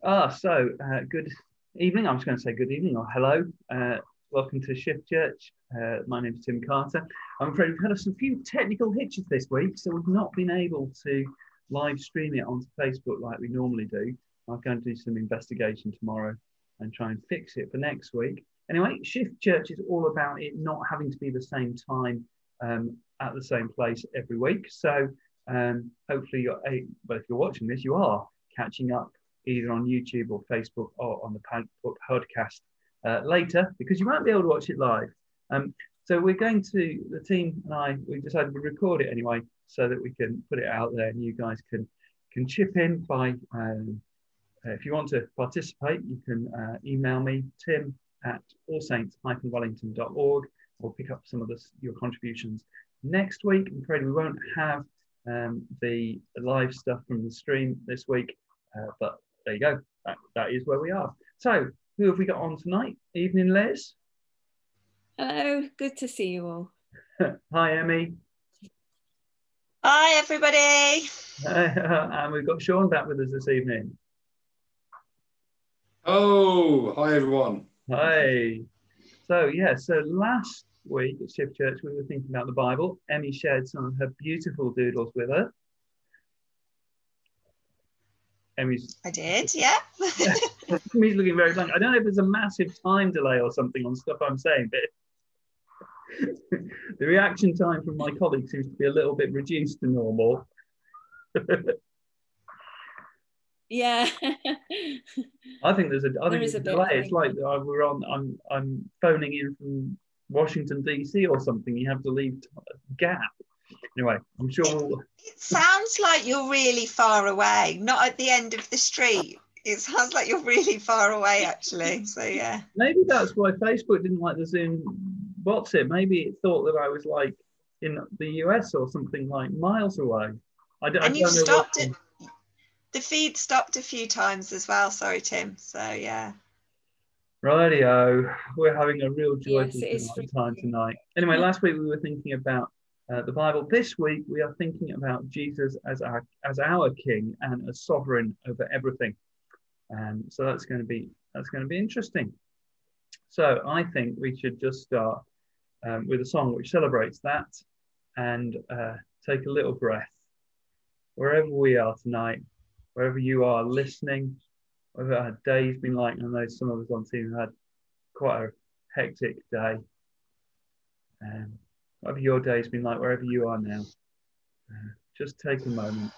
Good evening. I'm just going to say good evening or hello. Welcome to Shift Church. My name is Tim Carter. I'm afraid we've had a few technical hitches this week, so we've not been able to live stream it onto Facebook like we normally do. I'm going to do some investigation tomorrow and try and fix it for next week. Anyway, Shift Church is all about it not having to be the same time at the same place every week. So hopefully, if you're watching this, you are catching up either on YouTube or Facebook or on the podcast later, because you won't be able to watch it live. So we're going to, the team and I, we decided to record it anyway, so that we can put it out there and you guys can chip in by, if you want to participate, you can email me, tim@allsaints-wellington.org, or pick up some of your contributions next week. I'm afraid we won't have the live stuff from the stream this week, but there you go. That is where we are. So, who have we got on tonight? Evening, Les. Hello, good to see you all. Hi, Emmy. Hi, everybody. And we've got Sean back with us this evening. Oh, hi, everyone. Hi. So last week at Shift Church, we were thinking about the Bible. Emmy shared some of her beautiful doodles with her. I did, yeah. Emmy's looking very blank. I don't know if there's a massive time delay or something on stuff I'm saying, but the reaction time from my colleagues seems to be a little bit reduced to normal. Yeah. I think there's a delay. It's like I'm phoning in from Washington DC or something. You have to leave a gap. Anyway, I'm sure it sounds like you're really far away, not at the end of the street. It sounds like you're really far away, actually. So yeah. Maybe that's why Facebook didn't like the Zoom bots it. Maybe it thought that I was like in the US or something, like miles away. I don't know. Stopped it. The feed stopped a few times as well. Sorry, Tim. So yeah. Rightio. We're having a real joyful time tonight. Anyway, last week we were thinking about the Bible. This week we are thinking about Jesus as our King and as sovereign over everything. So that's going to be interesting. So I think we should just start with a song which celebrates that, and take a little breath wherever we are tonight, wherever you are listening, whatever our day's been like. I know some of us on the team have had quite a hectic day. Whatever your day's been like, wherever you are now, just take a moment.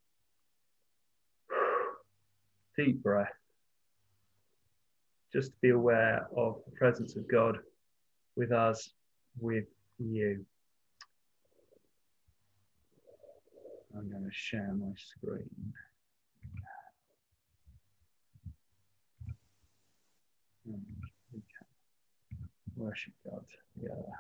Deep breath. Just to be aware of the presence of God with us, with you. I'm going to share my screen. We can worship God together.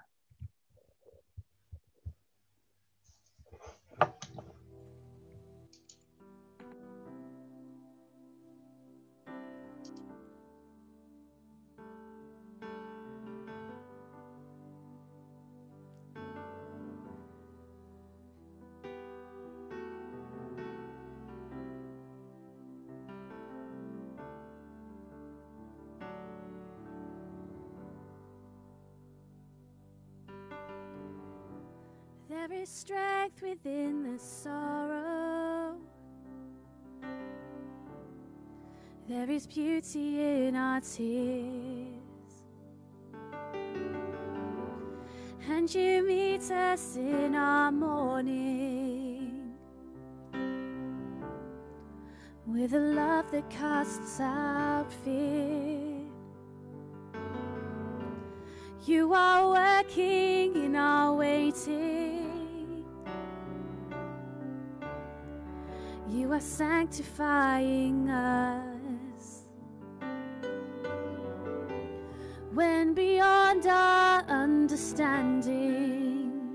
There is strength within the sorrow. There is beauty in our tears. And you meet us in our mourning with a love that casts out fear. You are working in our waiting. You are sanctifying us. When beyond our understanding,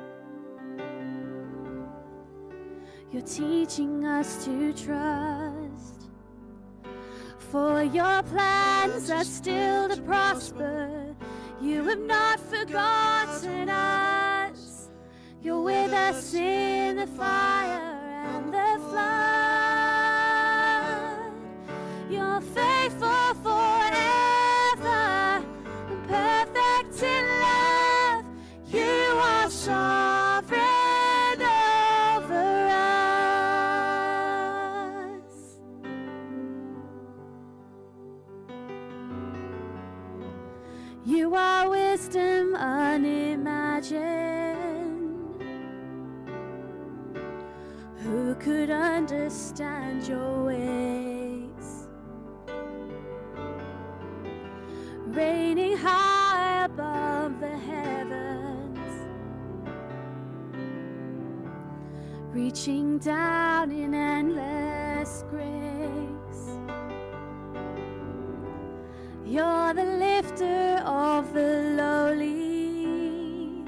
you're teaching us to trust. For your plans are still to prosper. You have not forgotten us. You're with us in the fire and the flood. You're You are wisdom unimagined. Who could understand your ways? Reigning high above the heavens, reaching down in endless grace. You're the lifter of the lowly.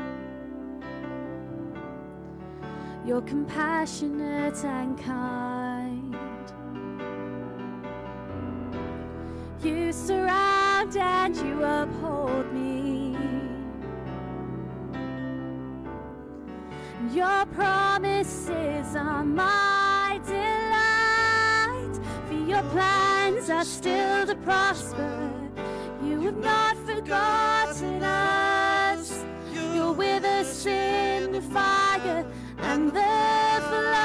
You're compassionate and kind. You surround and you uphold me. Your promises are my delight, for your plans are still to prosper. You have not forgotten us. You're with us in the fire and the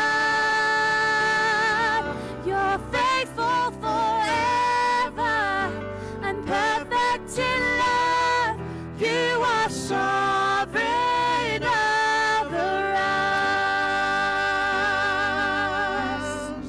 flood. You're faithful forever and perfect in love. You are sovereign over us.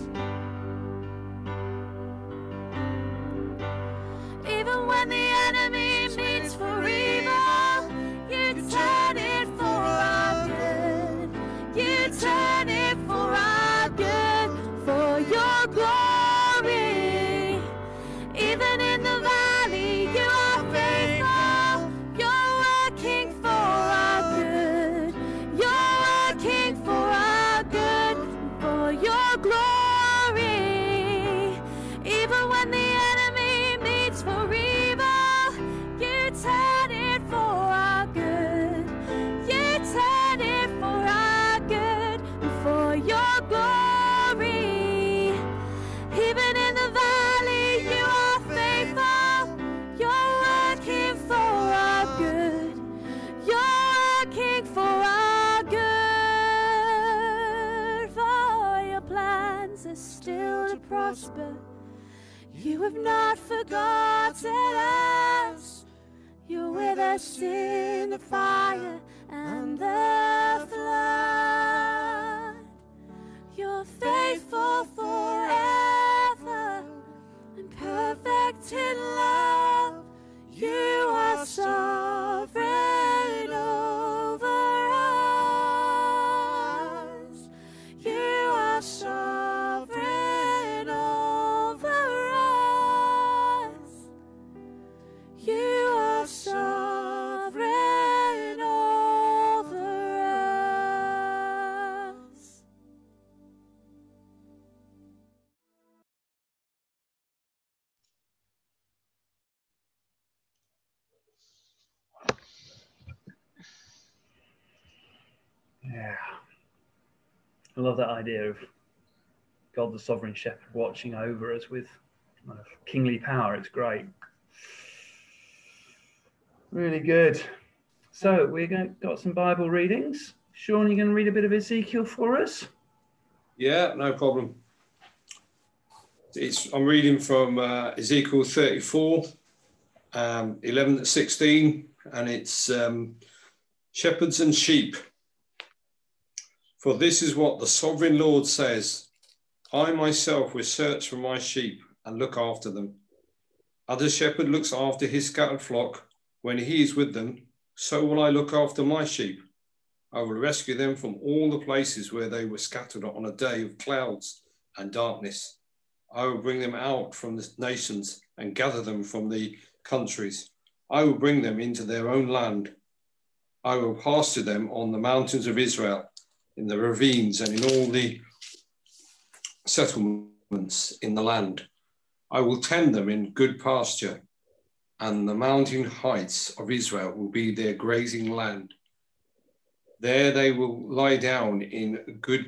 Even when the enemy means for evil, you turn it for our good. You turn it for our good, for your glory. Even in the valley, you are faithful. You're working for our good. You're working for our good, for your glory. Even when the enemy means for evil, you turn it for our good. You turn it for our good, for your glory. Even in the valley, you are faithful. You're working for our good. You're working for our good, for your plans are still to prosper. You have not forgotten us. You're with us in the fire and the flood. You're faithful forever and perfect in love. You are sovereign over us. You are sovereign over us. You are sovereign over us. Yeah. I love that idea of God the Sovereign Shepherd watching over us with kind of kingly power. It's great. Really good. So got some Bible readings. Sean, you going to read a bit of Ezekiel for us? Yeah, no problem. I'm reading from Ezekiel 34, 11 to 16, and it's shepherds and sheep. For this is what the sovereign Lord says: I myself will search for my sheep and look after them. As a shepherd looks after his scattered flock when he is with them, so will I look after my sheep. I will rescue them from all the places where they were scattered on a day of clouds and darkness. I will bring them out from the nations and gather them from the countries. I will bring them into their own land. I will pasture them on the mountains of Israel, in the ravines and in all the settlements in the land. I will tend them in good pasture, and the mountain heights of Israel will be their grazing land. There they will lie down in good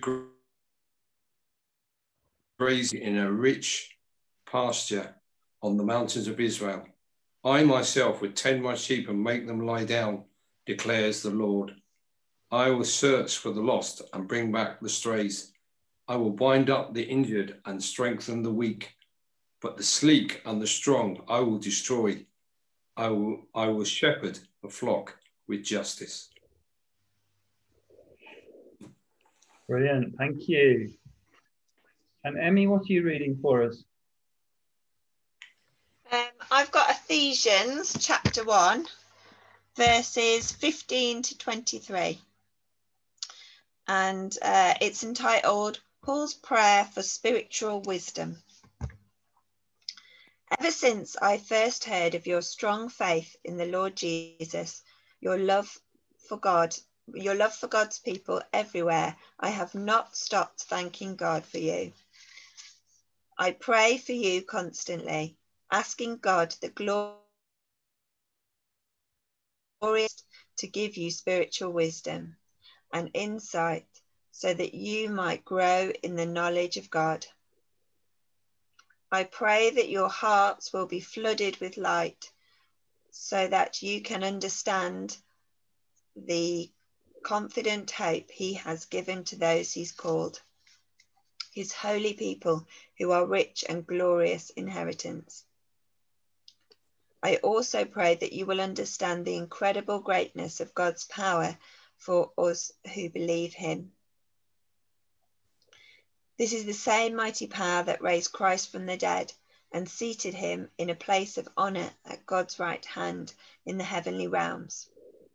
grazing in a rich pasture on the mountains of Israel. I myself would tend my sheep and make them lie down, declares the Lord. I will search for the lost and bring back the strays. I will bind up the injured and strengthen the weak, but the sleek and the strong I will destroy. I will shepherd a flock with justice. Brilliant, thank you. And Emmy, what are you reading for us? I've got Ephesians chapter 1, verses 15 to 23. And it's entitled Paul's Prayer for Spiritual Wisdom. Ever since I first heard of your strong faith in the Lord Jesus, your love for God's people everywhere, I have not stopped thanking God for you. I pray for you constantly, asking God the glorious to give you spiritual wisdom and insight so that you might grow in the knowledge of God. I pray that your hearts will be flooded with light so that you can understand the confident hope he has given to those he's called, his holy people who are rich and glorious inheritance. I also pray that you will understand the incredible greatness of God's power for us who believe him. This is the same mighty power that raised Christ from the dead and seated him in a place of honor at God's right hand in the heavenly realms.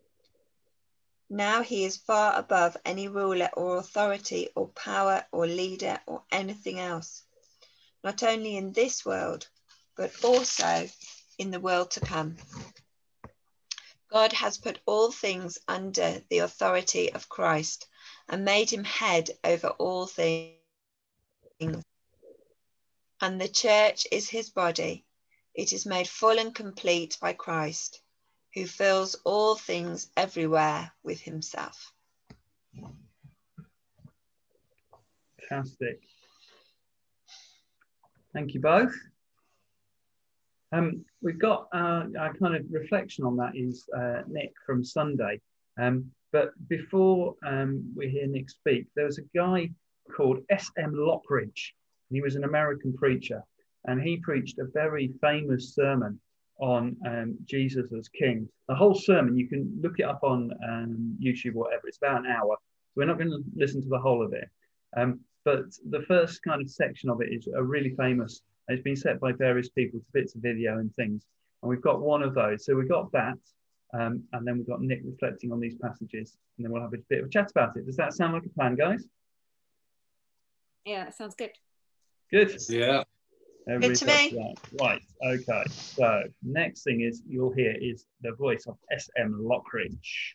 Now he is far above any ruler or authority or power or leader or anything else, not only in this world, but also in the world to come. God has put all things under the authority of Christ and made him head over all things. And the church is his body. It is made full and complete by Christ, who fills all things everywhere with himself. Fantastic. Thank you both. We've got our kind of reflection on that is Nick from Sunday. But before we hear Nick speak, there was a guy called S.M. Lockridge. He was an American preacher, and he preached a very famous sermon on Jesus as King. The whole sermon, you can look it up on YouTube or whatever. It's about an hour. So we're not going to listen to the whole of it. But the first kind of section of it is a really famous. It's been set by various people to bits of video and things. And we've got one of those. So we've got that. And then we've got Nick reflecting on these passages. And then we'll have a bit of a chat about it. Does that sound like a plan, guys? Yeah, that sounds good. Good. Yeah. Good to me. Right. Okay. So next thing is you'll hear is the voice of S.M. Lockridge.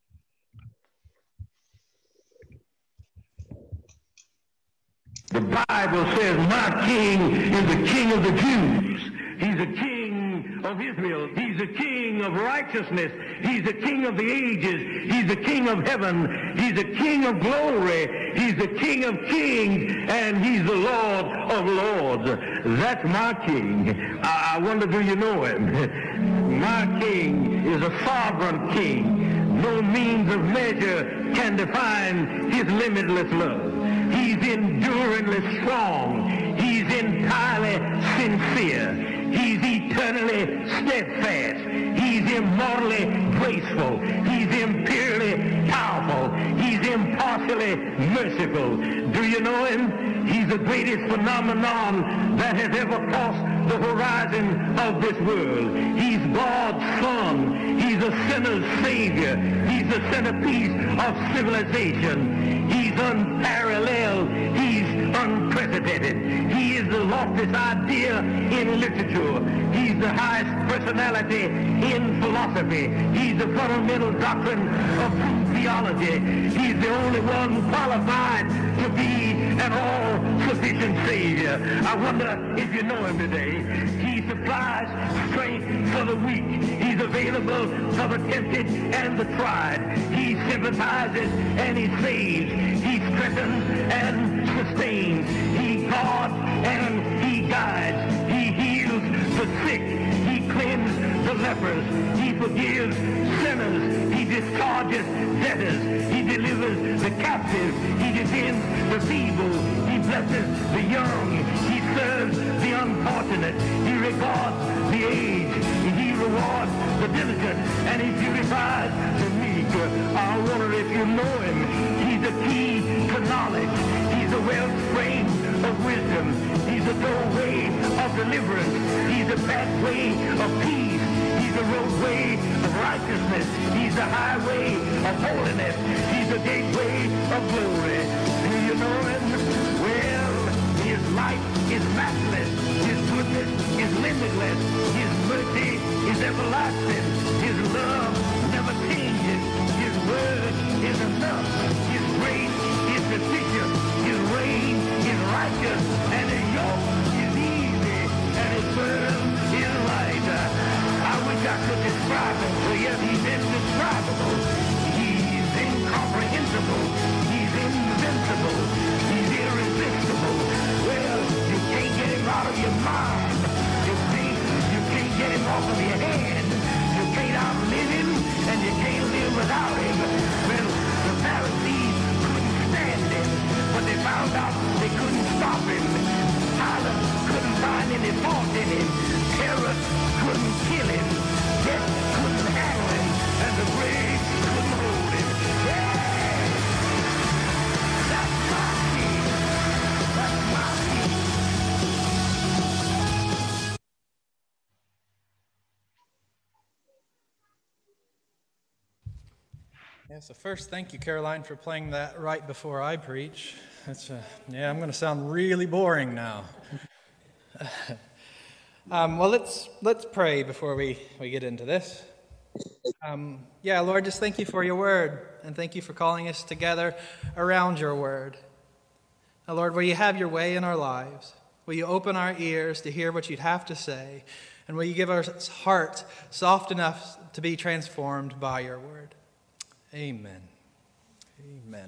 The Bible says, my king is the king of the Jews. He's a king of Israel. He's a king of righteousness. He's a king of the ages. He's a king of heaven. He's a king of glory. He's the king of kings, and he's the Lord of lords. That's my king. I wonder, do you know him? My king is a sovereign king. No means of measure can define his limitless love. He's enduringly strong. He's entirely sincere. He's eternally steadfast. He's immortally graceful. He's imperially powerful. He's impartially merciful. Do you know him? He's the greatest phenomenon that has ever crossed the horizon of this world. He's God's Son. He's a sinner's Savior. He's the centerpiece of civilization. He's unparalleled. He's unprecedented. He is the loftiest idea in literature. He's the highest personality in philosophy. He's the fundamental doctrine of true theology. He's the only one qualified to be an all-sufficient Savior. I wonder if you know him today. He supplies strength for the weak. He's available for the tempted and the tried. He sympathizes and he saves. He strengthens and sustains. He guards and he guides. He heals the sick. He cleanses the lepers. He forgives sinners. He discharges debtors. He delivers the captive. He defends the feeble. He blesses the young. He serves the unfortunate. He regards the aged. He rewards diligent, and he purifies the meek. I wonder if you know him. He's the key to knowledge. He's the wellspring of wisdom. He's the doorway of deliverance. He's the pathway of peace. He's the roadway of righteousness. He's the highway of holiness. He's the gateway of glory. Do you know him? Well, his life is matchless. His goodness is limitless. His mercy is everlasting. His love never changes. His word is enough. His grace is sufficient. His reign is righteous. And his yoke is easy. And his burden is light. I wish I could describe him to you. He's indescribable. He's incomprehensible. He's invincible. He's irresistible. Well, you can't get him out of your mind. You can't get him off of your head. You can't outlive him, and you can't live without him. Well, the Pharisees couldn't stand him, but they found out they couldn't stop him. Pilate couldn't find any fault in him. Herod couldn't kill him. Death couldn't handle him, and the grave couldn't hold him. Yeah! That's my king. That's my king. Yeah, so first, thank you, Caroline, for playing that right before I preach. Yeah, I'm going to sound really boring now. Well, let's pray before we get into this. Lord, just thank you for your word, and thank you for calling us together around your word. Now, Lord, will you have your way in our lives? Will you open our ears to hear what you'd have to say? And will you give our heart soft enough to be transformed by your word? Amen. Amen.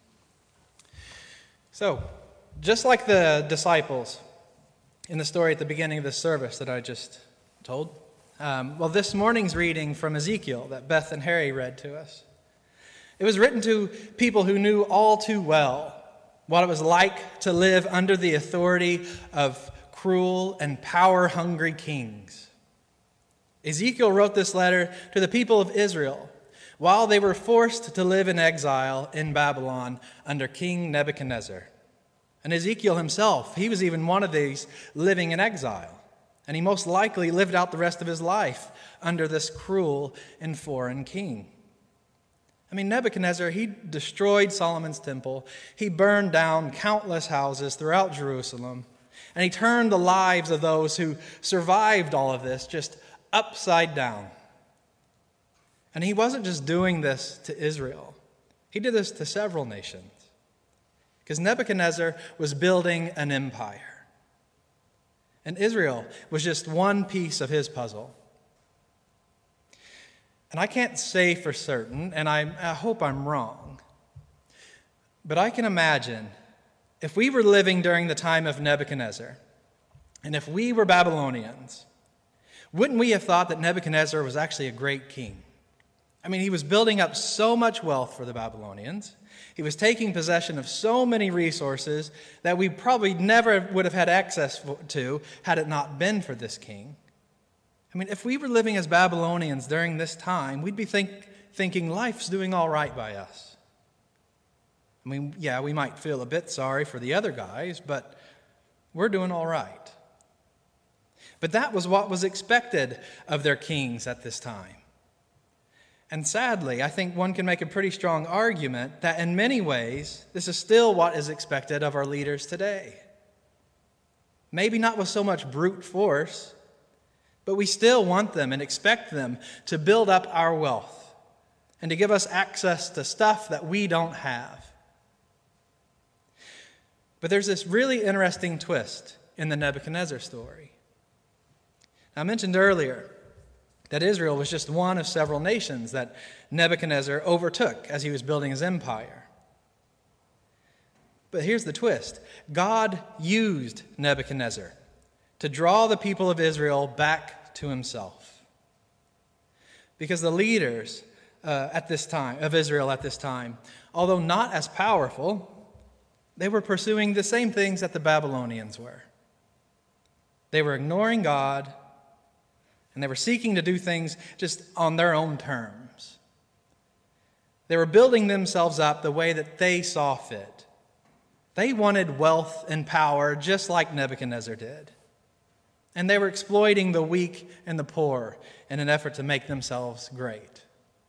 So, just like the disciples in the story at the beginning of the service that I just told, this morning's reading from Ezekiel that Beth and Harry read to us, it was written to people who knew all too well what it was like to live under the authority of cruel and power-hungry kings. Ezekiel wrote this letter to the people of Israel while they were forced to live in exile in Babylon under King Nebuchadnezzar. And Ezekiel himself, he was even one of these living in exile. And he most likely lived out the rest of his life under this cruel and foreign king. I mean, Nebuchadnezzar, he destroyed Solomon's temple. He burned down countless houses throughout Jerusalem. And he turned the lives of those who survived all of this just upside down. And he wasn't just doing this to Israel. He did this to several nations. Because Nebuchadnezzar was building an empire. And Israel was just one piece of his puzzle. And I can't say for certain, and I hope I'm wrong, but I can imagine if we were living during the time of Nebuchadnezzar, and if we were Babylonians, wouldn't we have thought that Nebuchadnezzar was actually a great king? I mean, he was building up so much wealth for the Babylonians. He was taking possession of so many resources that we probably never would have had access to had it not been for this king. I mean, if we were living as Babylonians during this time, we'd be thinking life's doing all right by us. I mean, yeah, we might feel a bit sorry for the other guys, but we're doing all right. But that was what was expected of their kings at this time. And sadly, I think one can make a pretty strong argument that in many ways, this is still what is expected of our leaders today. Maybe not with so much brute force, but we still want them and expect them to build up our wealth and to give us access to stuff that we don't have. But there's this really interesting twist in the Nebuchadnezzar story. I mentioned earlier that Israel was just one of several nations that Nebuchadnezzar overtook as he was building his empire. But here's the twist. God used Nebuchadnezzar to draw the people of Israel back to himself. Because the leaders of Israel at this time, although not as powerful, they were pursuing the same things that the Babylonians were. They were ignoring God, And they were seeking to do things just on their own terms. They were building themselves up the way that they saw fit. They wanted wealth and power just like Nebuchadnezzar did. And they were exploiting the weak and the poor in an effort to make themselves great.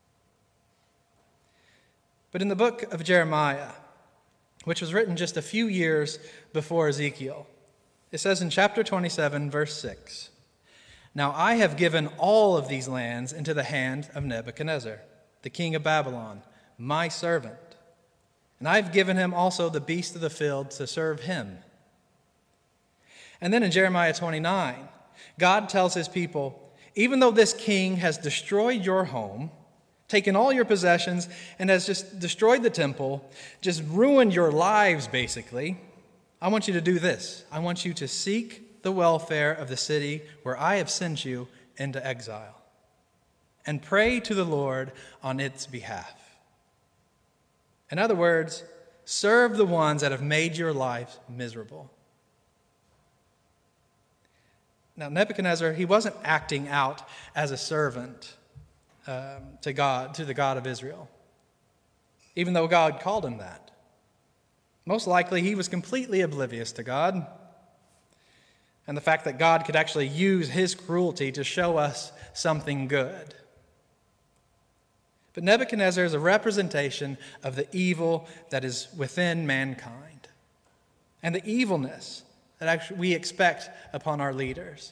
But in the book of Jeremiah, which was written just a few years before Ezekiel, it says in chapter 27, verse 6, "Now I have given all of these lands into the hand of Nebuchadnezzar, the king of Babylon, my servant. And I have given him also the beasts of the field to serve him." And then in Jeremiah 29, God tells his people, even though this king has destroyed your home, taken all your possessions, and has just destroyed the temple, just ruined your lives basically, I want you to do this. I want you to seek the welfare of the city where I have sent you into exile, and pray to the Lord on its behalf. In other words, serve the ones that have made your life miserable. Now, Nebuchadnezzar, he wasn't acting out as a servant to God, to the God of Israel, even though God called him that. Most likely, he was completely oblivious to God and the fact that God could actually use his cruelty to show us something good. But Nebuchadnezzar is a representation of the evil that is within mankind and the evilness that actually we expect upon our leaders.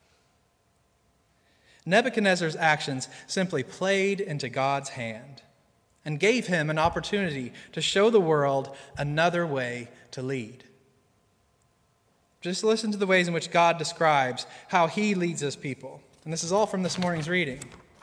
Nebuchadnezzar's actions simply played into God's hand and gave him an opportunity to show the world another way to lead. Just listen to the ways in which God describes how he leads his people. And this is all from this morning's reading.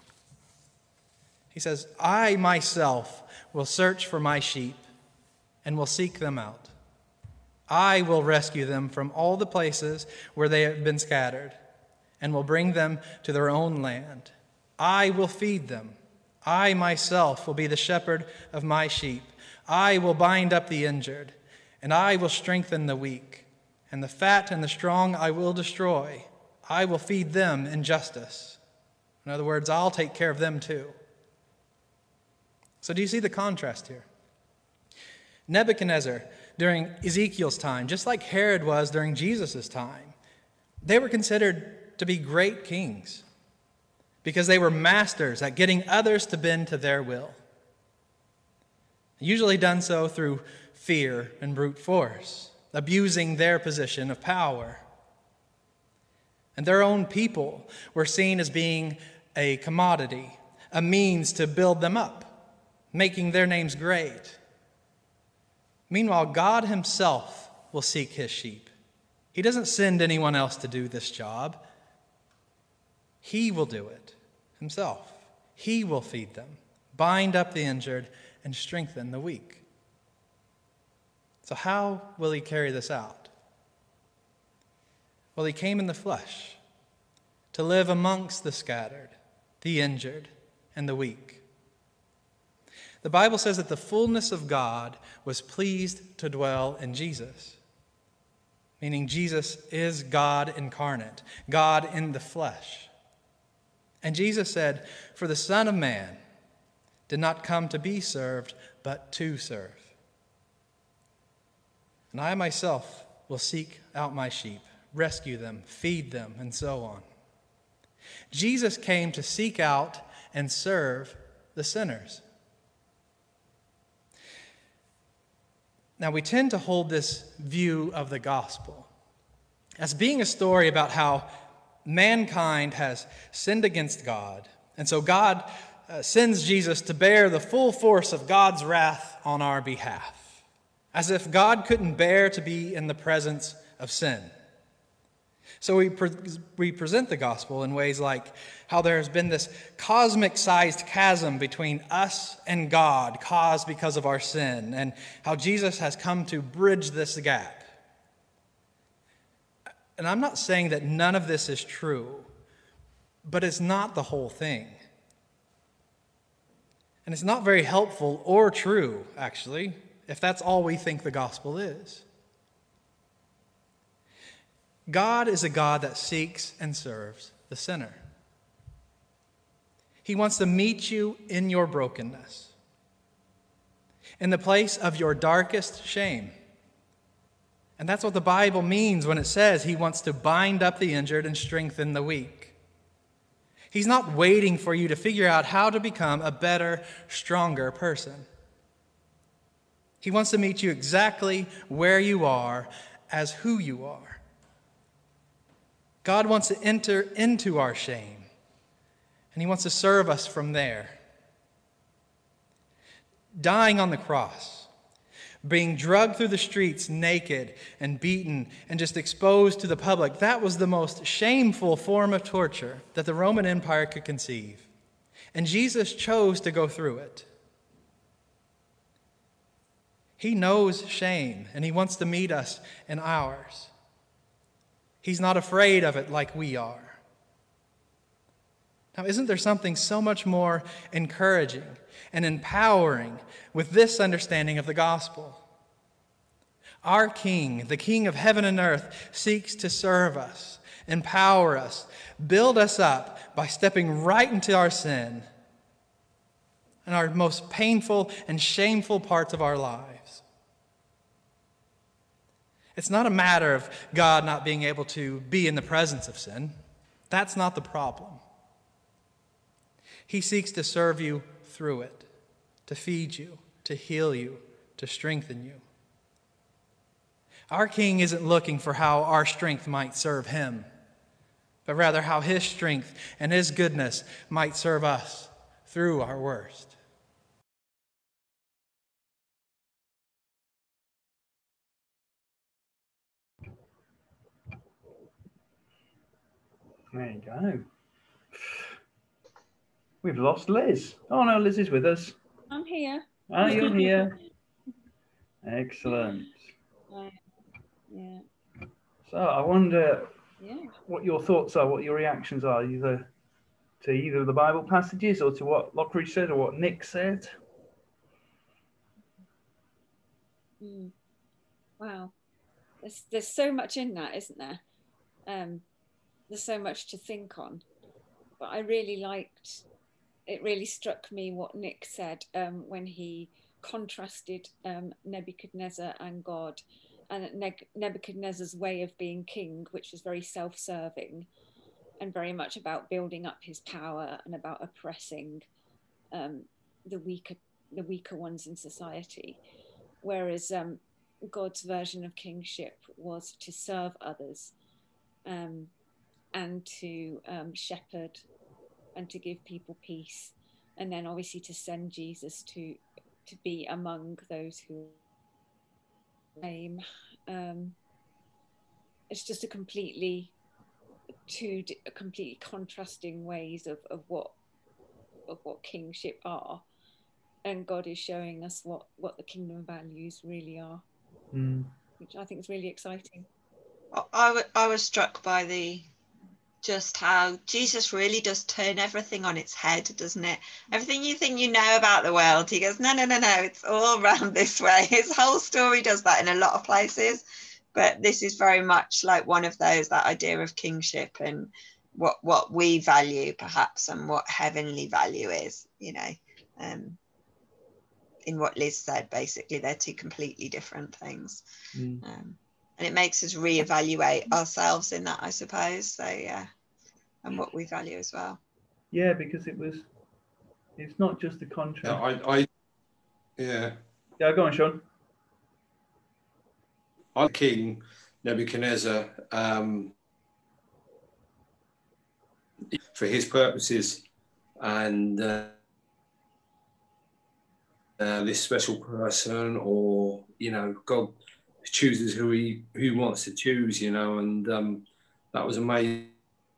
He says, "I myself will search for my sheep and will seek them out. I will rescue them from all the places where they have been scattered and will bring them to their own land. I will feed them. I myself will be the shepherd of my sheep. I will bind up the injured, and I will strengthen the weak. And the fat and the strong I will destroy. I will feed them in justice." In other words, I'll take care of them too. So do you see the contrast here? Nebuchadnezzar, during Ezekiel's time, just like Herod was during Jesus' time, they were considered to be great kings because they were masters at getting others to bend to their will. Usually done so through fear and brute force, abusing their position of power. And their own people were seen as being a commodity, a means to build them up, making their names great. Meanwhile, God himself will seek his sheep. He doesn't send anyone else to do this job. He will do it himself. He will feed them, bind up the injured, and strengthen the weak. So how will he carry this out? Well, he came in the flesh to live amongst the scattered, the injured, and the weak. The Bible says that the fullness of God was pleased to dwell in Jesus, meaning Jesus is God incarnate, God in the flesh. And Jesus said, "For the Son of Man did not come to be served, but to serve. And I myself will seek out my sheep, rescue them, feed them, and so on." Jesus came to seek out and serve the sinners. Now, we tend to hold this view of the gospel as being a story about how mankind has sinned against God. And so God sends Jesus to bear the full force of God's wrath on our behalf, as if God couldn't bear to be in the presence of sin. So we present the gospel in ways like how there has been this cosmic-sized chasm between us and God caused because of our sin, and how Jesus has come to bridge this gap. And I'm not saying that none of this is true, but it's not the whole thing. And it's not very helpful or true, actually, if that's all we think the gospel is. God is a God that seeks and serves the sinner. He wants to meet you in your brokenness, in the place of your darkest shame. And that's what the Bible means when it says he wants to bind up the injured and strengthen the weak. He's not waiting for you to figure out how to become a better, stronger person. He wants to meet you exactly where you are as who you are. God wants to enter into our shame, and he wants to serve us from there. Dying on the cross, being dragged through the streets naked and beaten and just exposed to the public, that was the most shameful form of torture that the Roman Empire could conceive. And Jesus chose to go through it. He knows shame, and he wants to meet us in ours. He's not afraid of it like we are. Now, isn't there something so much more encouraging and empowering with this understanding of the gospel? Our King, the King of heaven and earth, seeks to serve us, empower us, build us up by stepping right into our sin and our most painful and shameful parts of our lives. It's not a matter of God not being able to be in the presence of sin. That's not the problem. He seeks to serve you through it, to feed you, to heal you, to strengthen you. Our King isn't looking for how our strength might serve him, but rather how his strength and his goodness might serve us through our worst. There you go. We've lost Liz. Oh no, Liz is with us. I'm here. Oh, you're here. Excellent. Yeah. So I wonder Yeah. what your thoughts are, what your reactions are, either to either of the Bible passages or to what Lockery said or what Nick said. Wow. There's so much in that, isn't there? There's so much to think on. But I really liked, it really struck me what Nick said when he contrasted Nebuchadnezzar and God, and Nebuchadnezzar's way of being king, which was very self-serving and very much about building up his power and about oppressing the weaker ones in society. Whereas God's version of kingship was to serve others and to shepherd and to give people peace, and then obviously to send Jesus to be among those who aim. It's just a completely contrasting ways of what kingship are, and God is showing us what the kingdom values really are, which I think is really exciting. I was struck by just how Jesus really does turn everything on its head, doesn't it? Everything you think you know about the world, he goes, no, it's all around this way. His whole story does that in a lot of places, but this is very much like one of those, that idea of kingship and what we value perhaps and what heavenly value is, in what Liz said. Basically they're two completely different things. And it makes us reevaluate ourselves in that, I suppose. So yeah, and what we value as well. Yeah, because it's not just the contrast. Yeah. Yeah, go on, Sean. I'm King Nebuchadnezzar for his purposes, and this special person, or God chooses who he wants to choose, and that was amazing.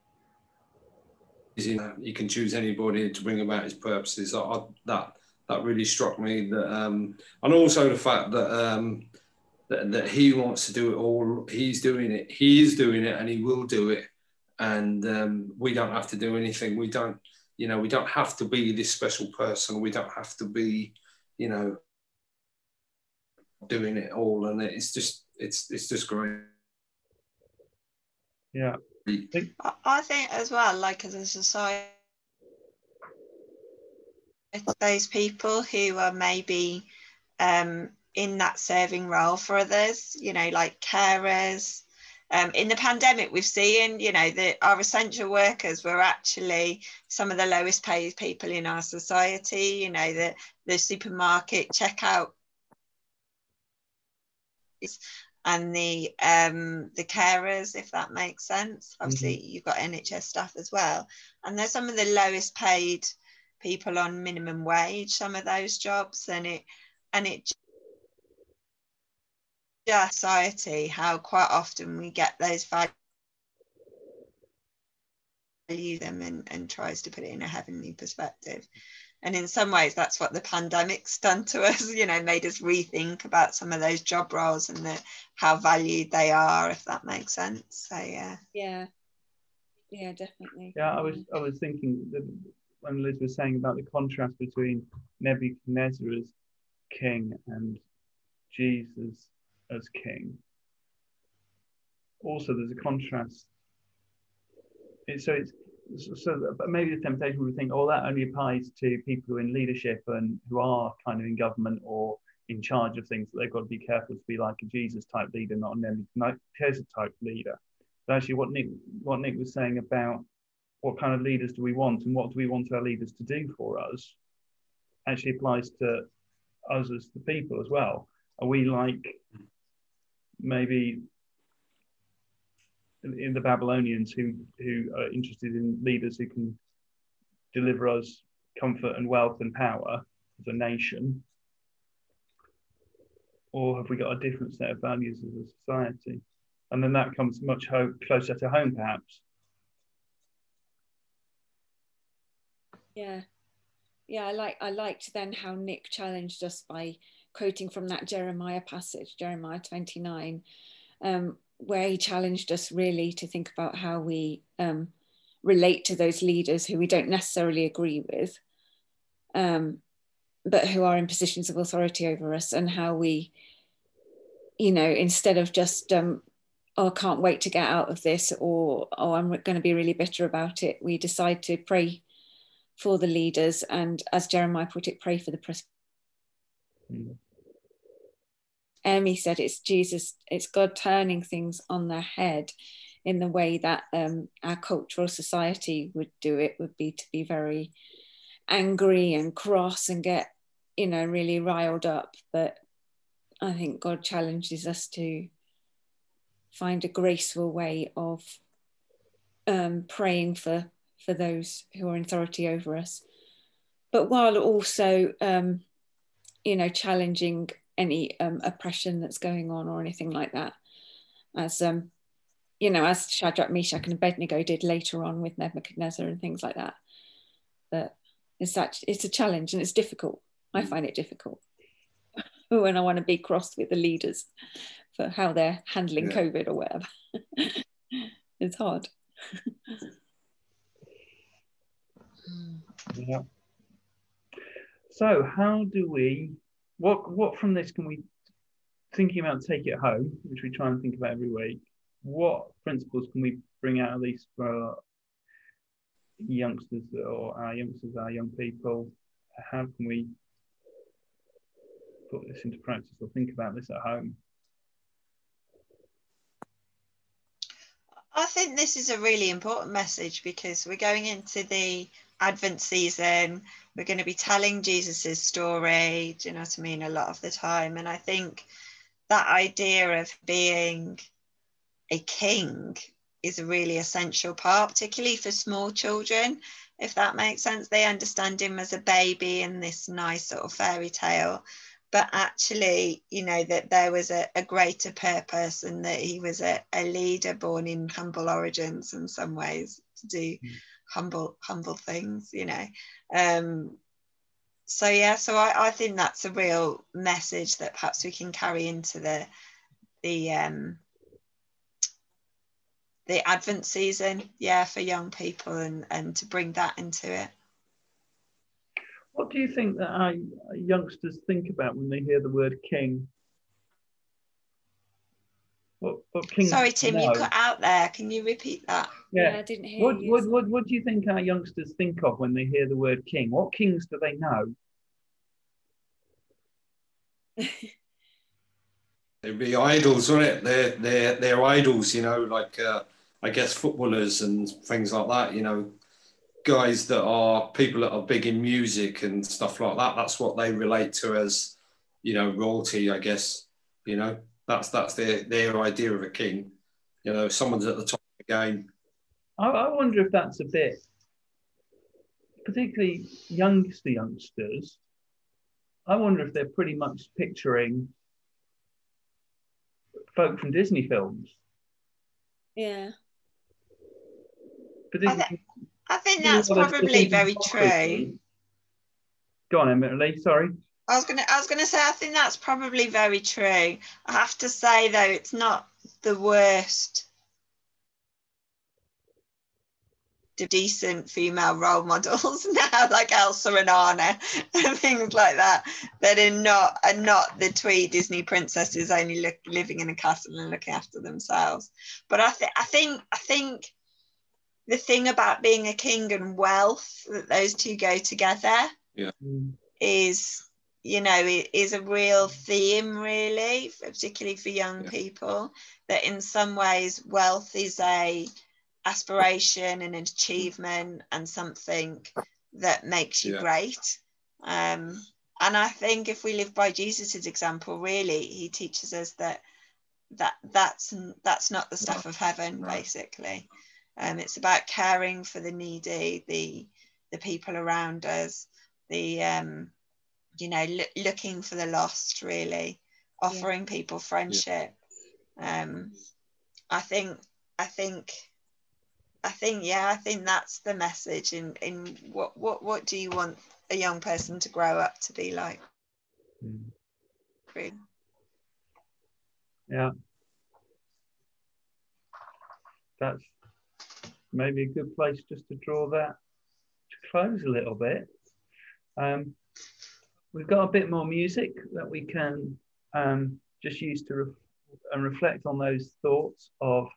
He can choose anybody to bring about his purposes. That really struck me. That and also the fact that that he wants to do it all. He's doing it. He is doing it, and he will do it. And we don't have to do anything. We don't have to be this special person. We don't have to be, doing it all. And it's just great. Yeah. I think as well, like as a society, those people who are maybe in that serving role for others, you know, like carers. In the pandemic, we've seen, you know, that our essential workers were actually some of the lowest paid people in our society, you know, the supermarket checkout and the carers, if that makes sense. Obviously, you've got NHS staff as well. And they're some of the lowest paid people on minimum wage, some of those jobs. And it just society, how quite often we get those values them and tries to put it in a heavenly perspective. And in some ways, that's what the pandemic's done to us, you know, made us rethink about some of those job roles and how valued they are, if that makes sense. So, yeah. Yeah, definitely. Yeah, I was thinking that when Liz was saying about the contrast between Nebuchadnezzar as king and Jesus as king. Also, there's a contrast. But maybe the temptation would think, oh, that only applies to people who are in leadership and who are kind of in government or in charge of things. That they've got to be careful to be like a Jesus type leader, not a Nebuchadnezzar type leader. But actually, what Nick was saying about what kind of leaders do we want and what do we want our leaders to do for us, actually applies to us as the people as well. Are we like maybe in the Babylonians who are interested in leaders who can deliver us comfort and wealth and power as a nation? Or have we got a different set of values as a society? And then that comes much closer to home, perhaps. Yeah, I liked then how Nick challenged us by quoting from that Jeremiah passage, Jeremiah 29, where he challenged us really to think about how we relate to those leaders who we don't necessarily agree with, but who are in positions of authority over us, and how we, you know, instead of just, oh, I can't wait to get out of this, or, oh, I'm going to be really bitter about it, we decide to pray for the leaders, and as Jeremiah put it, pray for the presbytery. Emmy said it's Jesus, it's God turning things on their head in the way that our cultural society would do it, would be to be very angry and cross and get, you know, really riled up. But I think God challenges us to find a graceful way of praying for those who are in authority over us, but while also, you know, challenging any oppression that's going on or anything like that, as you know, as Shadrach, Meshach and Abednego did later on with Nebuchadnezzar and things like that. But it's a challenge and it's difficult. I find it difficult when I want to be cross with the leaders for how they're handling COVID or whatever. It's hard. Yeah. So how do we, what from this can we, thinking about take it home, which we try and think about every week, what principles can we bring out at least for our youngsters or our young people? How can we put this into practice or think about this at home? I think this is a really important message because we're going into the Advent season. We're going to be telling Jesus's story, do you know what I mean, a lot of the time. And I think that idea of being a king is a really essential part, particularly for small children, if that makes sense. They understand him as a baby in this nice sort of fairy tale, but actually, you know, that there was a greater purpose and that he was a leader born in humble origins in some ways to do humble things, you know. So I think that's a real message that perhaps we can carry into the Advent season, for young people and to bring that into it. What do you think that our youngsters think about when they hear the word king? what kings? Sorry, Tim, know? you cut out there. Can you repeat that? Yeah, I didn't hear you. What do you think our youngsters think of when they hear the word king? What kings do they know? They'd be idols, wouldn't it? They're idols, you know, like I guess footballers and things like that, you know, guys that are people that are big in music and stuff like that. That's what they relate to as, you know, royalty, I guess. You know, that's their idea of a king. You know, someone's at the top of the game. I wonder if that's a bit, particularly youngsters. I wonder if they're pretty much picturing folk from Disney films. Yeah. I think that's probably very true. Go on, Emily. Sorry. I was gonna say I think that's probably very true. I have to say though, it's not the worst. Decent female role models now, like Elsa and Anna and things like that are not the twee Disney princesses only living in a castle and looking after themselves. But I think the thing about being a king and wealth, that those two go together, is, you know, it is a real theme, really, particularly for young people, that in some ways wealth is a aspiration and an achievement and something that makes you great. And I think if we live by Jesus's example, really, he teaches us that's not the stuff of heaven, basically. It's about caring for the needy, the people around us, you know, looking for the lost, really, offering people friendship. I think that's the message in what do you want a young person to grow up to be like? Yeah. That's maybe a good place just to draw that to close a little bit. We've got a bit more music that we can just use to reflect on those thoughts of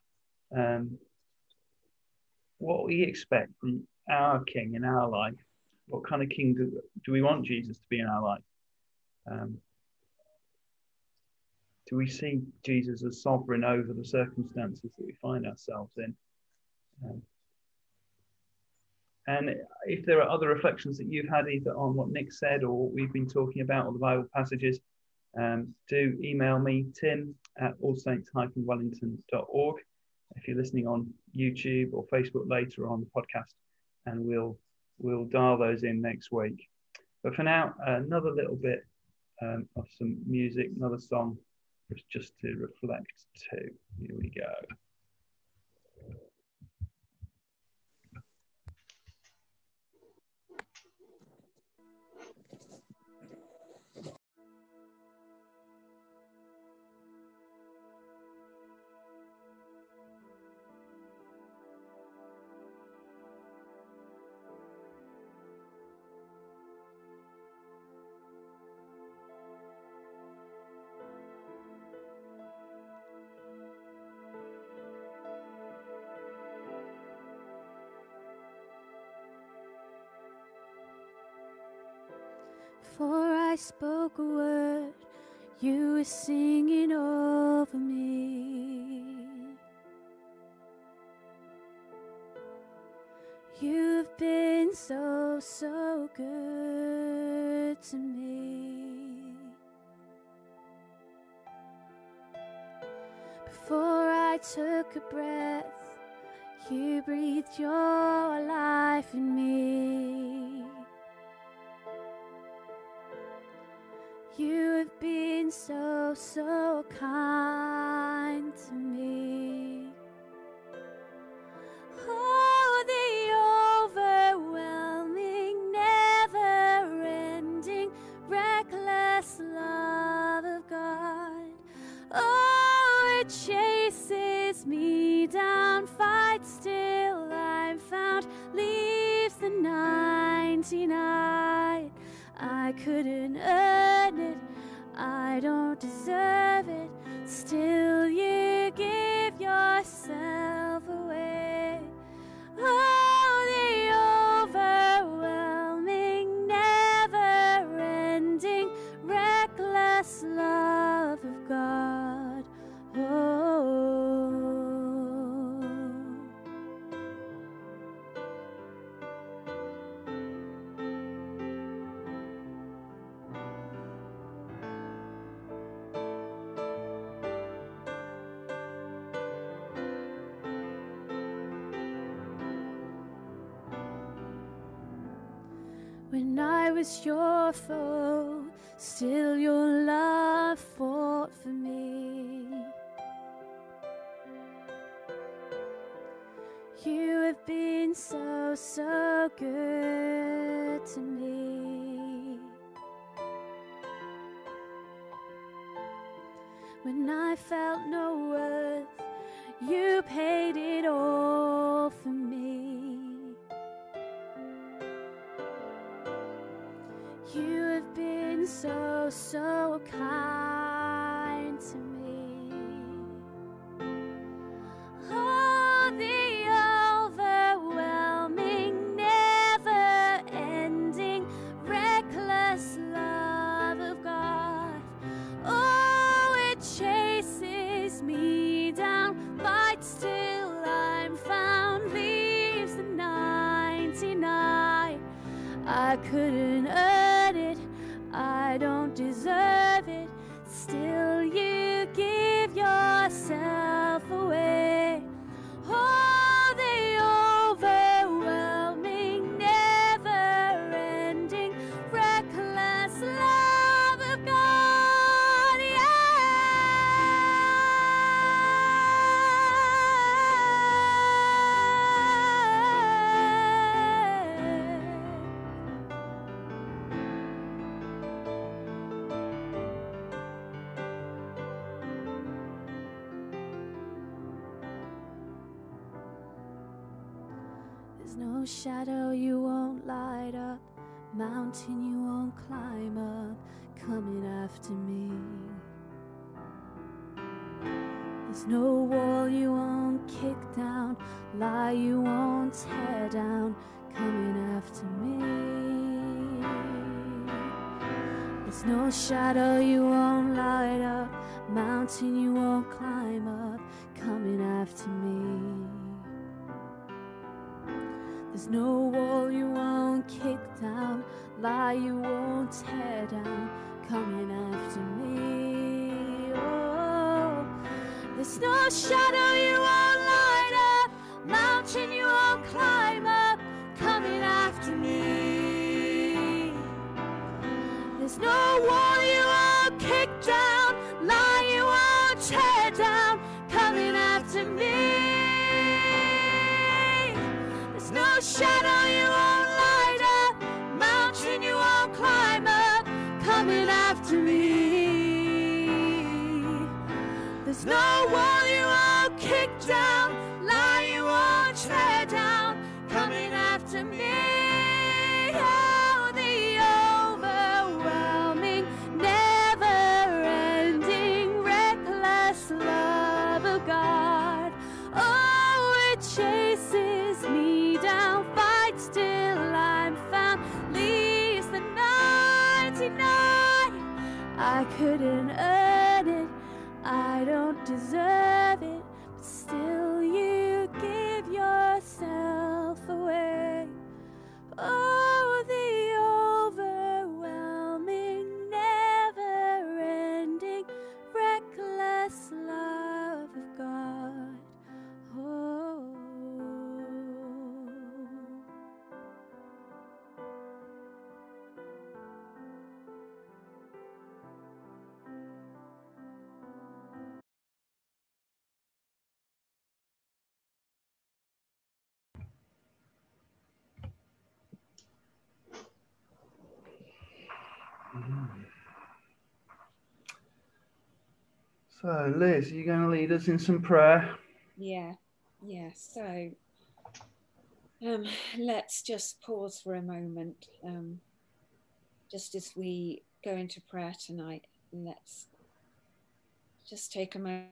what we expect from our king in our life. What kind of king do we want Jesus to be in our life? Do we see Jesus as sovereign over the circumstances that we find ourselves in? And if there are other reflections that you've had either on what Nick said or what we've been talking about or the Bible passages, do email me, tim@allsaints-wellington.org. If you're listening on YouTube or Facebook later on the podcast, and we'll dial those in next week. But for now, another little bit of some music, another song just to reflect to. Here we go. Before I spoke a word, you were singing over me. You've been so, so good to me. Before I took a breath, you breathed your life in me. You have been so, so kind to me. Oh, the overwhelming, never-ending, reckless love of God. Oh, it chases me down, fights till I'm found, leaves the 99. I couldn't earn it, I don't deserve it, still you When I was your foe, still your love fought for me. You have been so, so good to me. When I felt no worth, you paid it all for me. You have been so, so kind to me. Oh, the overwhelming, never-ending, reckless love of God. Oh, it chases me down, fights till I'm found, leaves the 99. I couldn't earn it, I don't deserve it, still you give yourself away. Oh, the overwhelming, never-ending, reckless love of God, There's no shadow you won't light up, mountain you won't climb up, coming after me. There's no wall you won't kick down, lie you won't tear down, coming after me. There's no shadow you won't light up, mountain you won't climb up, coming after me. There's no wall you won't kick down, lie you won't tear down, coming after me. Oh, there's no shadow you won't light up, mountain you won't climb up, coming after me. There's no wall you won't kick down, lie you won't tear down, coming after me. No shadow you won't light up, mountain you won't climb up, coming after me. There's no wall you won't kick down, lie you won't tear down, coming after me. Oh, the overwhelming, never-ending, reckless love of God. Oh, it chases me down, fights till I'm found, leaves the 99. I couldn't earn it, I don't deserve it, but still you give yourself away. Oh, the overwhelming, never-ending, reckless love of God. Oh. So, Liz, are you going to lead us in some prayer? Yeah. So let's just pause for a moment. Just as we go into prayer tonight, let's just take a moment.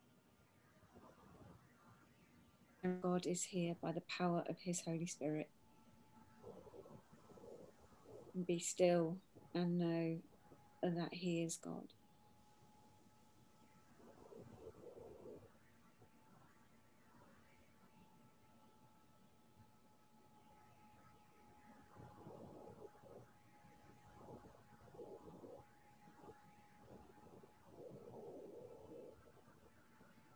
God is here by the power of his Holy Spirit. And be still and know that he is God.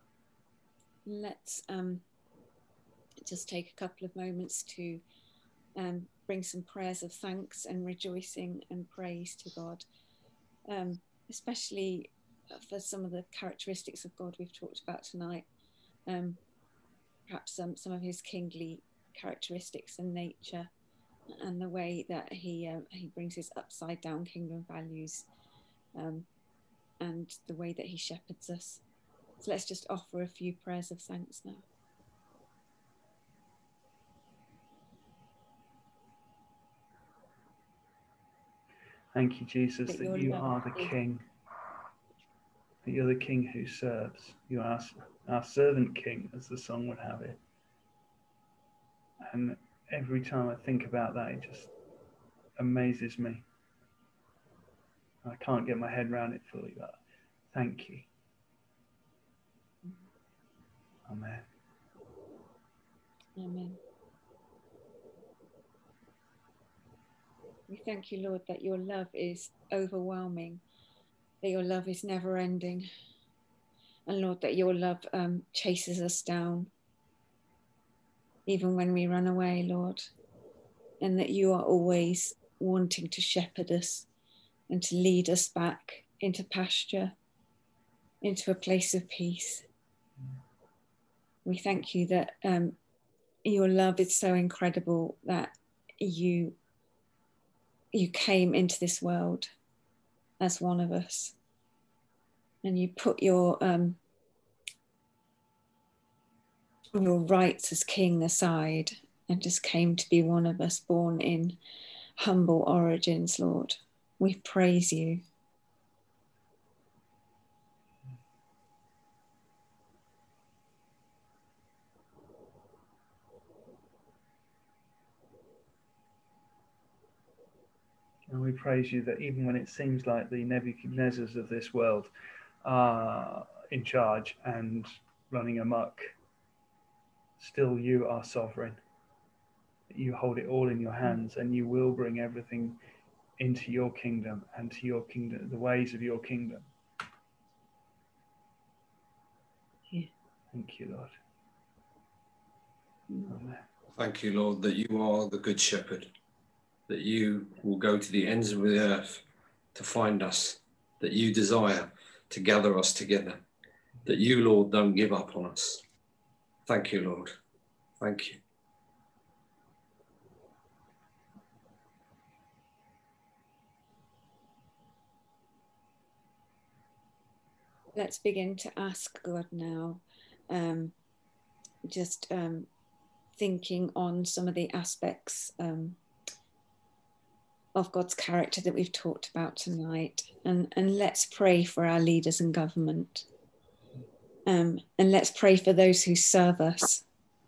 Let's just take a couple of moments to bring some prayers of thanks and rejoicing and praise to God, especially for some of the characteristics of God we've talked about tonight. Perhaps some of his kingly characteristics and nature, and the way that he brings his upside down kingdom values, and the way that he shepherds us. So let's just offer a few prayers of thanks now. Thank you, Jesus, That that your you love are the is- King, that you're the King who serves. You are our servant King, as the song would have it. And every time I think about that, it just amazes me. I can't get my head around it fully, but thank you. Amen. Amen. We thank you, Lord, that your love is overwhelming, that your love is never ending, and Lord, that your love chases us down, even when we run away, Lord, and that you are always wanting to shepherd us and to lead us back into pasture, into a place of peace. We thank you that your love is so incredible that you came into this world as one of us, and you put your rights as king aside and just came to be one of us, born in humble origins, Lord. We praise you. And we praise you that even when it seems like the Nebuchadnezzars of this world are in charge and running amok, still you are sovereign. You hold it all in your hands, and you will bring everything into your kingdom and to your kingdom, the ways of your kingdom. Yeah. Thank you, Lord. Amen. Thank you, Lord, that you are the good shepherd, that you will go to the ends of the earth to find us, that you desire to gather us together, that you, Lord, don't give up on us. Thank you, Lord. Thank you. Let's begin to ask God now, thinking on some of the aspects of God's character that we've talked about tonight. And let's pray for our leaders and government. And let's pray for those who serve us,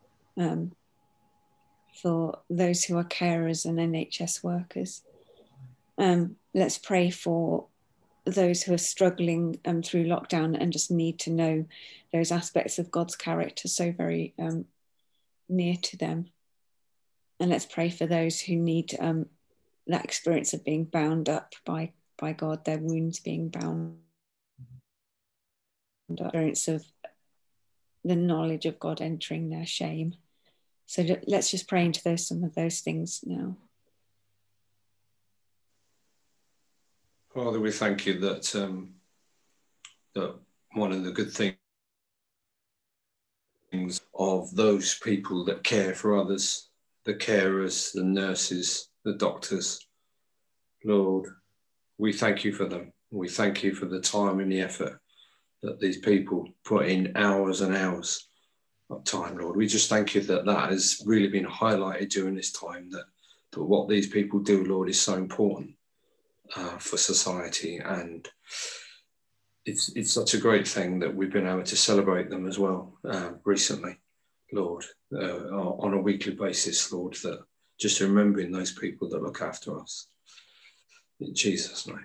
for those who are carers and NHS workers. Let's pray for those who are struggling through lockdown and just need to know those aspects of God's character so very near to them. And let's pray for those who need that experience of being bound up by God, their wounds being bound up, experience of the knowledge of God entering their shame. So let's just pray into some of those things now. Father, we thank you that that one of the good things of those people that care for others, the carers, the nurses, the doctors, Lord, we thank you for them. We thank you for the time and the effort that these people put in, hours and hours of time, Lord. We just thank you that that has really been highlighted during this time, that what these people do, Lord, is so important for society. And it's such a great thing that we've been able to celebrate them as well recently, Lord, on a weekly basis, Lord, that just remembering those people that look after us. In Jesus' name.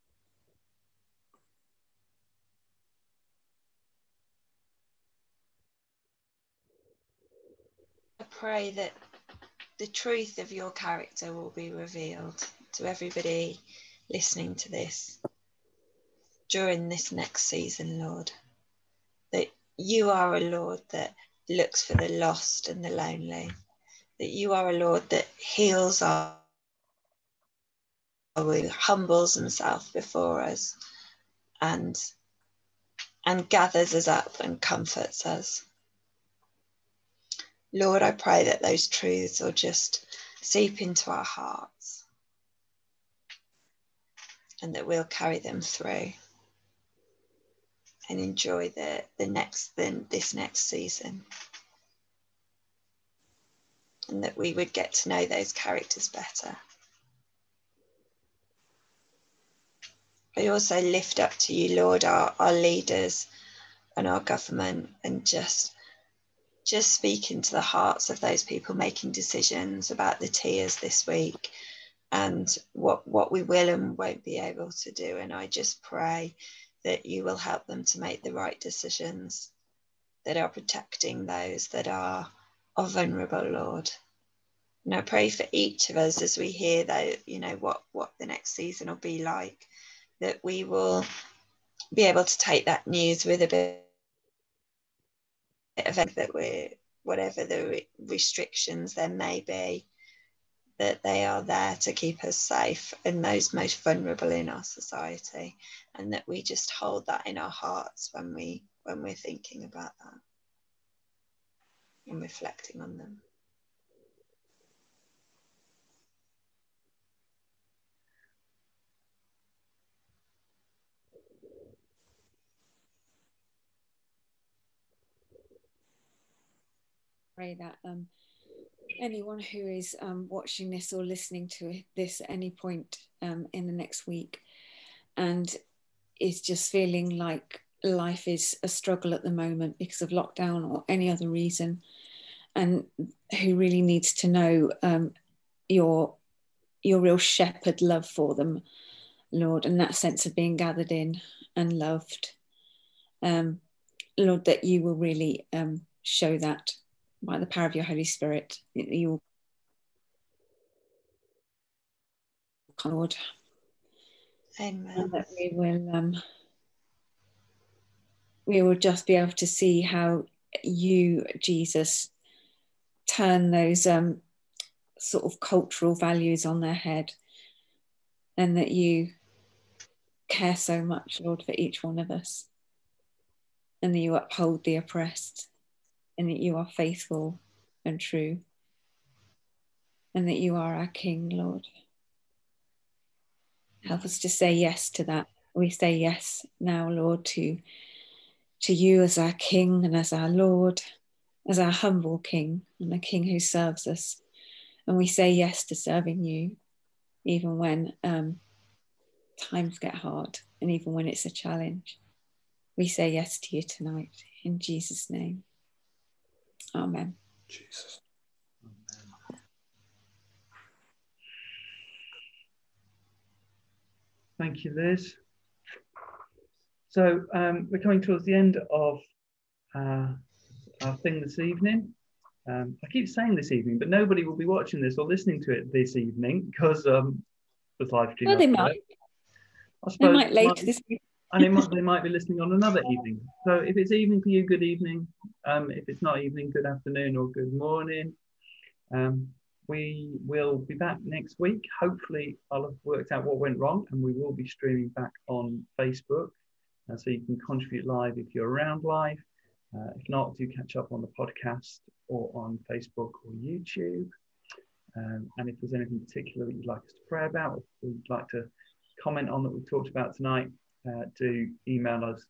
I pray that the truth of your character will be revealed to everybody listening to this during this next season, Lord. That you are a Lord that looks for the lost and the lonely, that you are a Lord that heals our wounds, humbles himself before us, and gathers us up and comforts us. Lord, I pray that those truths will just seep into our hearts and that we'll carry them through and enjoy this next season. And that we would get to know those characters better. I also lift up to you, Lord, our leaders and our government, and just speak into the hearts of those people making decisions about the tiers this week and what we will and won't be able to do. And I just pray that you will help them to make the right decisions that are protecting those that are vulnerable, Lord. And I pray for each of us as we hear that, what the next season will be like, that we will be able to take that news with a bit of that whatever the restrictions there may be, that they are there to keep us safe and those most vulnerable in our society, and that we just hold that in our hearts when we're thinking about that and reflecting on them. Pray that anyone who is watching this or listening to this at any point in the next week and is just feeling like life is a struggle at the moment because of lockdown or any other reason, and who really needs to know your real shepherd love for them, Lord, and that sense of being gathered in and loved, Lord, that you will really show that by the power of your Holy Spirit. You, Lord. Amen. And that we will just be able to see how you, Jesus, turn those sort of cultural values on their head, and that you care so much, Lord, for each one of us, and that you uphold the oppressed, and that you are faithful and true, and that you are our King, Lord. Help us to say yes to that. We say yes now, Lord, to you as our King and as our Lord, as our humble King and a King who serves us. And we say yes to serving you, even when times get hard and even when it's a challenge. We say yes to you tonight, in Jesus' name. Amen. Jesus. Thank you, Liz. So we're coming towards the end of our thing this evening. I keep saying this evening, but nobody will be watching this or listening to it this evening because there's live stream. Well, they might. I suppose they might later this evening. And they might be listening on another evening. So if it's evening for you, good evening. If it's not evening, good afternoon or good morning. We will be back next week. Hopefully I'll have worked out what went wrong, and we will be streaming back on Facebook. So you can contribute live if you're around live. If not, do catch up on the podcast or on Facebook or YouTube. And if there's anything particular that you'd like us to pray about, or you'd like to comment on that we've talked about tonight, do email us,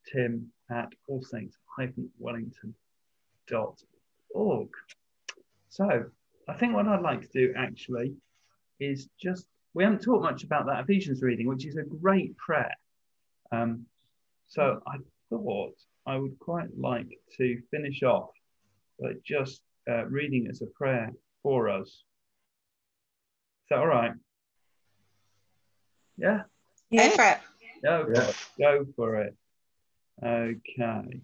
tim@allsaints-wellington.org. So I think what I'd like to do actually is we haven't talked much about that Ephesians reading, which is a great prayer. So I thought I would quite like to finish off by just reading as a prayer for us. Is that all right? Yeah? Go for it. Go for it. Okay.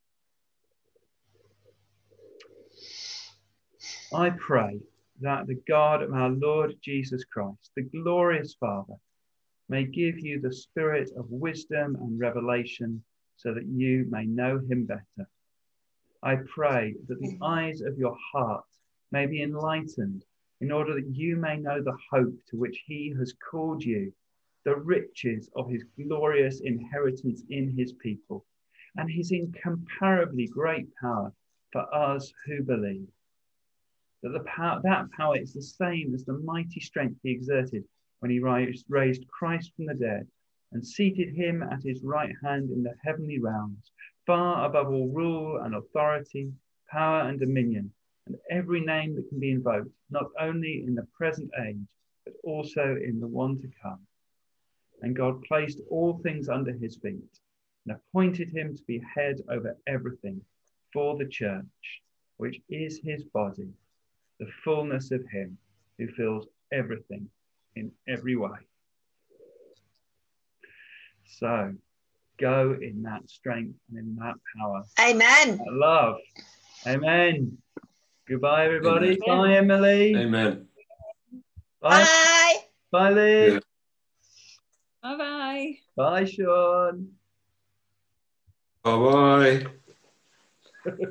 I pray that the God of our Lord Jesus Christ, the glorious Father, may give you the spirit of wisdom and revelation so that you may know him better. I pray that the eyes of your heart may be enlightened, in order that you may know the hope to which he has called you, the riches of his glorious inheritance in his people, and his incomparably great power for us who believe. That power is the same as the mighty strength he exerted when he raised Christ from the dead and seated him at his right hand in the heavenly realms, far above all rule and authority, power and dominion, and every name that can be invoked, not only in the present age, but also in the one to come. And God placed all things under his feet and appointed him to be head over everything for the church, which is his body, the fullness of him who fills everything in every way. So go in that strength and in that power. Amen. That love. Amen. Goodbye, everybody. Amen. Bye, Emily. Amen. Bye. Bye. Bye, Liz. Yeah. Bye-bye. Bye, Sean. Bye-bye.